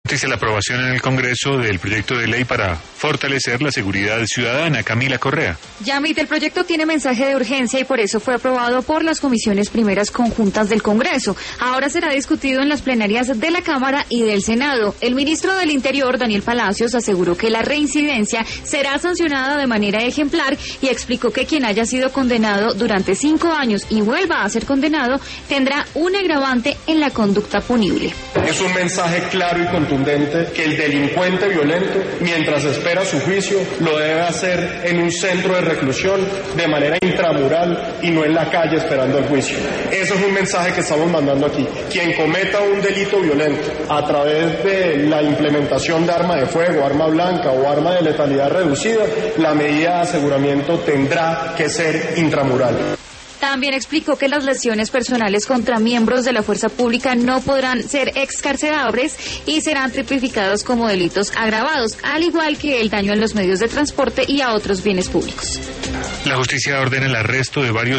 Dice la aprobación en el Congreso del proyecto de ley para fortalecer la seguridad ciudadana. Camila Correa. Yamit, el proyecto tiene mensaje de urgencia y por eso fue aprobado por las comisiones primeras conjuntas del Congreso. Ahora será discutido en las plenarias de la Cámara y del Senado. El ministro del Interior, Daniel Palacios, aseguró que la reincidencia será sancionada de manera ejemplar y explicó que quien haya sido condenado durante 5 años y vuelva a ser condenado tendrá un agravante en la conducta punible. Es un mensaje claro y contundente que el delincuente violento, mientras espera su juicio, lo debe hacer en un centro de reclusión de manera intramural y no en la calle esperando el juicio. Eso es un mensaje que estamos mandando aquí. Quien cometa un delito violento a través de la implementación de arma de fuego, arma blanca o arma de letalidad reducida, la medida de aseguramiento tendrá que ser intramural. También explicó que las lesiones personales contra miembros de la fuerza pública no podrán ser excarcelables y serán tipificados como delitos agravados, al igual que el daño a los medios de transporte y a otros bienes públicos. La justicia ordena el arresto de varios